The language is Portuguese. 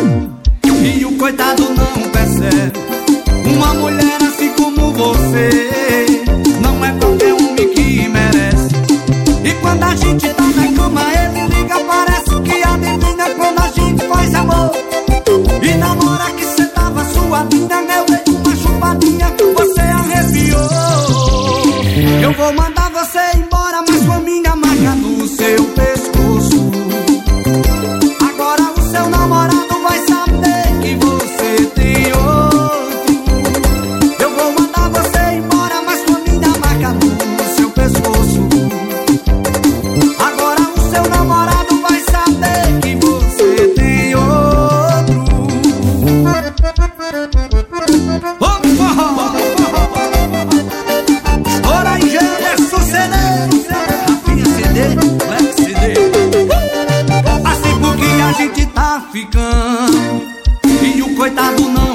e o coitado não percebe. Uma mulher assim como você não é qualquer homem que merece. E quando a gente tá na cama, ele liga, parece que adivinha quando a gente faz amor. E na hora que cê tava suadinha, eu dei uma chupadinha, você arrepiou. Eu vou mandar você embora, mas com a minha marca no seu pescoço. Agora o seu namorado vai saber que você tem outro. Eu vou mandar você embora, mas com a minha marca no seu pescoço. Agora o seu namorado vai saber que você tem outro. Estoura aí, Gerson CD, Rafinha CD, Black CD. Assim porque a gente tá ficando e o coitado não